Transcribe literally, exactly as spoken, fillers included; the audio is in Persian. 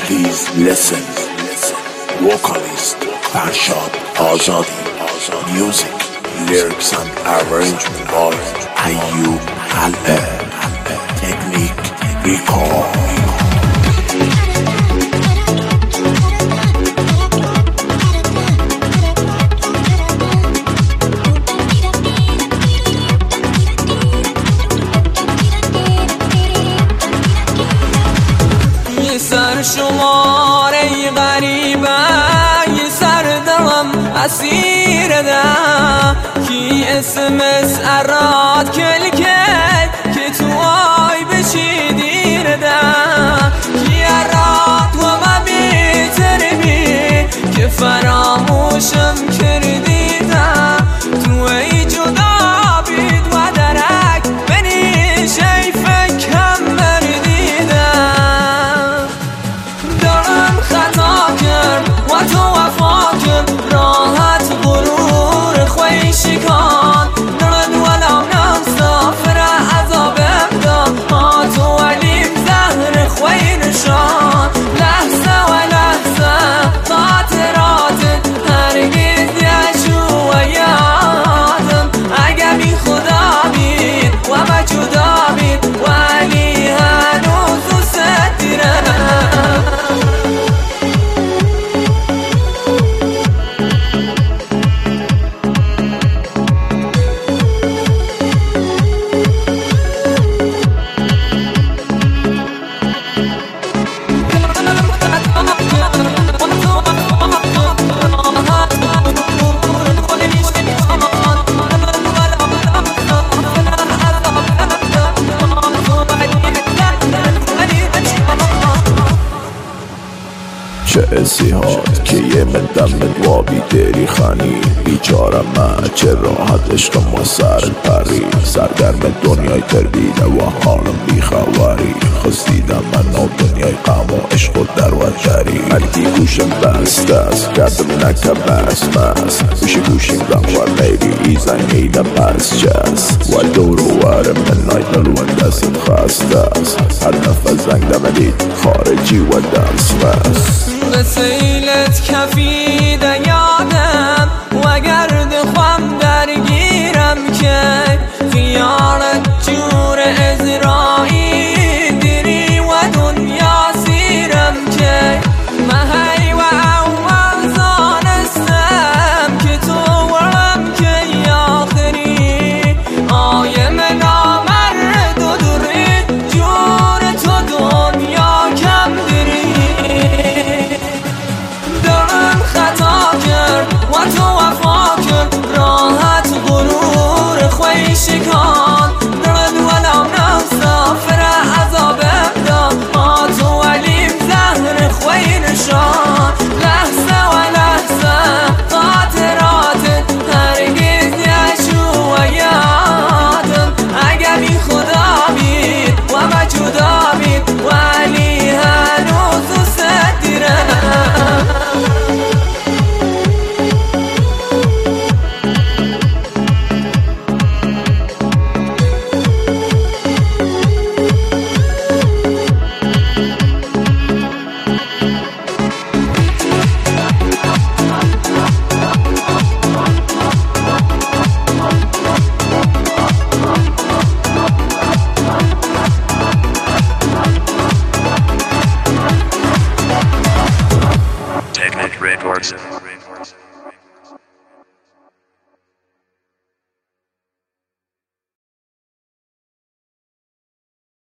Please listen. Vocalist Farshad Azadi. Music, lyrics and arrangement by Ayyub Halbe. Technique Record. سر شماره ای غریبه یه سر دلم اسیر ده کی اسمس اراد کل کل که تو آی بشی دیر ده کی اراد و ما بیتر بی که فراموشم کردی ده تو ای جدا بید و درک بنی شیفه کم بردی ده و تو وفا کن راحت غرور خوی شکان نرد ولو نمسافر عذاب ابدا ها تو علیم زهر خوی نشان لحظه و لحظه خاطرات هرگز یشو و یادم اگه بی خدا بید و ما جدا بید ولی هنوز دوست دیرم چه اسیحات که یه مدم مدوابی دری خانی بیچارم من چه راحت عشق ما سر پری سرگرم دنیای تربیده و حالم بیخواری خستیدم من نو دنیای غم و عشق و در و دری هرکی گوشم بسته است کردم نکه بس بس گوشی گوشیم رم و لیبی ایزن ایده پس چست و دور و ور من نای دلوان دست خسته است هر نفس زنگ دمدید خارجی و دست بس به سیلت کفیده یادم و گرد خوام درگیرم که خیالت جور ازرایی دیری و دنیا سیرم که مهی و اول زانستم که تو ورم که آخری آیم نامرد و دوری جور تو دنیا کم دیری و تو وفا کن راحت غرور خوی شکان نرد ولو نمسافر عذاب ابدا ها تو علیم زهر خوی نشان لحظه و لحظه خاطرات هرگز یشو و یادم اگه بی خدا بید و ما جدا بید ولی هنوز دوست دیرم Technic Records.